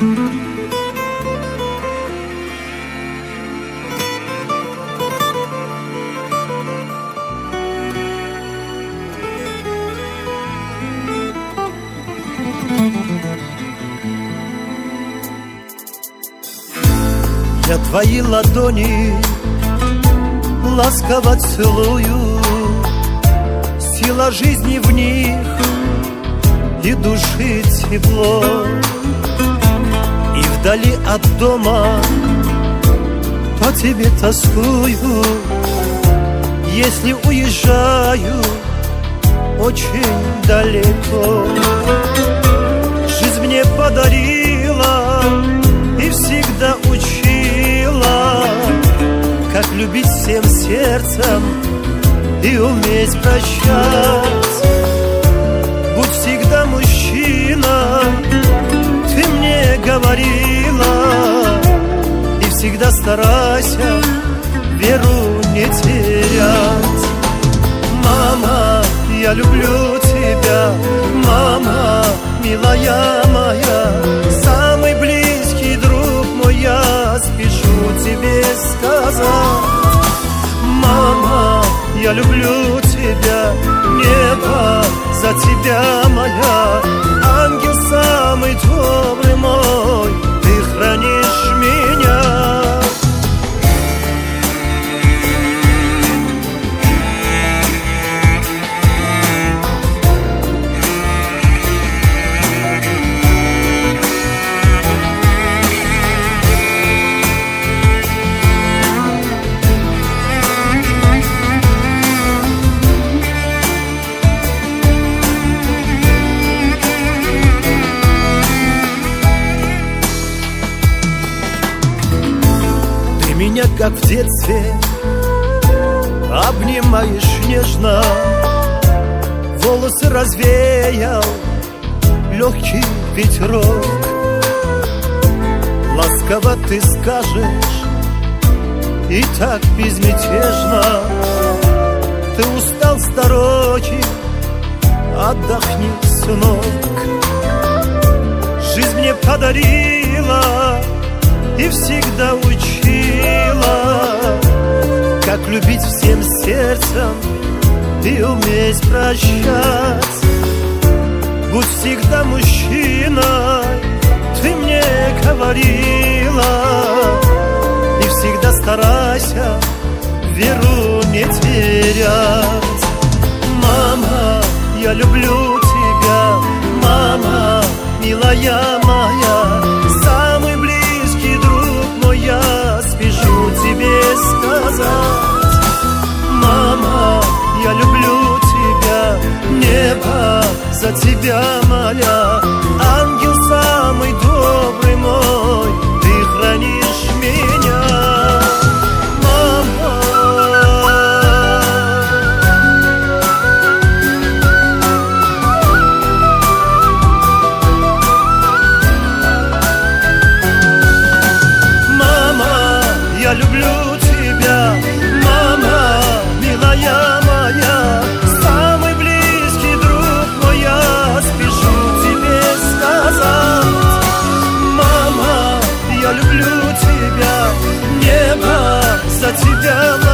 Я твои ладони ласково целую, сила жизни в них и души тепло. И вдали от дома по тебе тоскую, если уезжаю очень далеко. Жизнь мне подарила и всегда учила, как любить всем сердцем и уметь прощать. Будь всегда мужчина, ты мне говорила, и всегда старайся веру не терять. Мама, я люблю тебя, мама, милая моя, самый близкий друг мой, я спешу тебе сказать. Мама, я люблю тебя, небо за тебя моя, ангел самый добрый мой, ты хранишь меня. Меня, как в детстве, обнимаешь нежно, волосы развеял легкий ветерок. Ласково ты скажешь и так безмятежно: ты устал с дороги, отдохни, сынок. Жизнь мне подарила и всегда учила, как любить всем сердцем и уметь прощать. Будь всегда мужчиной, ты мне говорила, и всегда старайся веру не терять. Мама, я люблю тебя, мама, милая моя, самый близкий друг мой, я спешу тебе сказать. Мама, я люблю тебя, небо за тебя моля, ангел самый добрый мой, ты хранишь меня. Я люблю тебя, мама, милая моя, самый близкий друг мой, я спешу тебе сказать. Мама, я люблю тебя, небо за тебя.